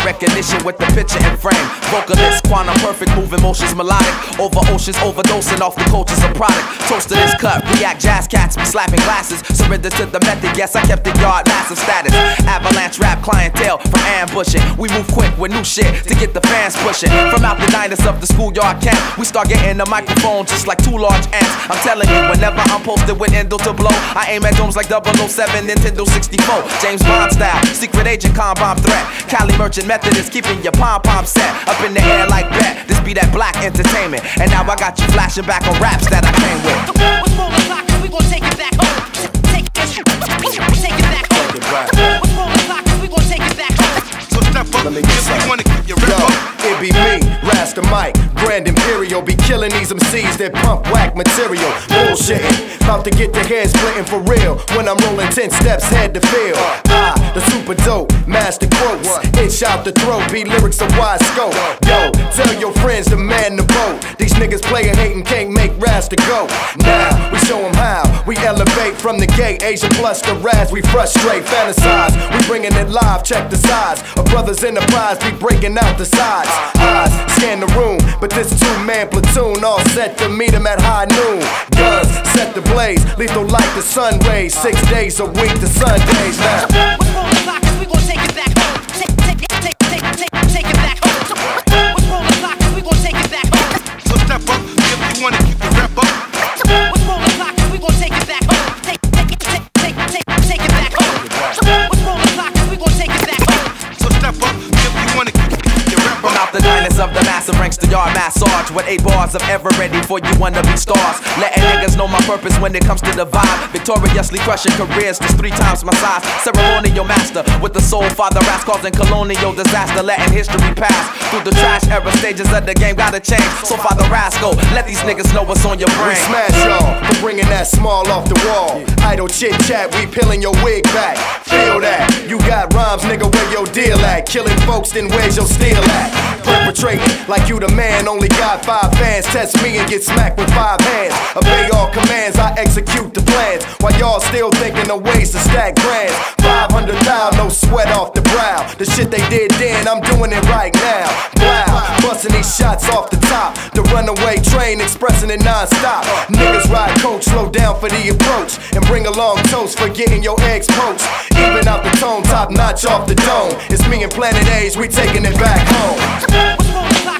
recognition with the picture and frame. Vocalist, quantum perfect, moving motions melodic. Over oceans, overdosing off the cultures of product. Toast to this cut, react jazz cats be slapping glasses. Surrender to the method, yes, I kept the yard massive status. Avalanche rap clientele from ambushing. We move quick with new shit to get the fans pushing. From out the diners of the schoolyard camp, we start getting the microphone just like two large ants. I'm telling you, whenever I'm posted with endo to blow, I aim at domes like 007, Nintendo 64. James Bond style, secret agent, con bomb threat. Cali merchant Methodist, keeping your pom-pom set up in the air like bet. This be that black entertainment. And now I got you flashing back on raps that I came with. What's rolling clock? We gon' take it back home. Take it back home. What's rolling clock? We gon' take it back home. So step up if you wanna keep your rep up. It be me, Rasta Mike, Grand Imperial. Be killing these MCs that pump whack material. Bullshitting, about to get the head splitting for real. When I'm rolling 10 steps head to field. The super dope, master quotes. Itch out the throat, be lyrics of wide scope. Yo, tell your friends to man the boat. These niggas playin' hatin' can't make Rasta go. Now, we show them how. We elevate from the gate. Asia plus the Raz, we frustrate, fantasize. We bringing it live, check the size. A brother's enterprise, be breaking out the sides. Eyes, scan the room, but this two-man platoon all set to meet him at high noon. Guns, set the blaze, lethal like the sun rays. 6 days a week, the Sundays now. What's rolling clock? We gon' take it back home. Take it back home. What's rolling clock? We gon' take it back home. So step up if you wanna keep your rep up. What's rolling clock? We gon' take it back home. Take it back home. What's rolling clock? We gon' take it back home. So step up if you wanna keep your rep From up. out the diners of the massive ranks, the yard massage with 8 bars of ever ready for you wanna-be stars. Letting niggas know my purpose when it comes to the vibe. Victoriously crushing careers just 3 times my size. Ceremonial master with the soul father ass causing colonial disaster. Letting history pass through the trash era stages of the game. Gotta change, so Father Rascal, let these niggas know what's on your We brain. smash y'all for bringing that small off the wall. Idle chit chat, we peeling your wig back. Feel that? You got rhymes, nigga, where your deal at? Killing folks, then where's your steel at? Perpetrating like you the man, only got 5 fans. Test me and get smacked with 5 hands. Obey all commands, I execute the plans. While y'all still thinking of ways to stack grands. 500,000, no sweat off the brow. The shit they did then, I'm doing it right now. Wow, busting these shots off the top. The runaway train expressing it non-stop. Niggas ride coach, slow down for the approach. And bring along toast for getting your eggs poached. Even out the tone, top notch off the dome. It's me and Planet A's, we taking it back home. What's rolling clock?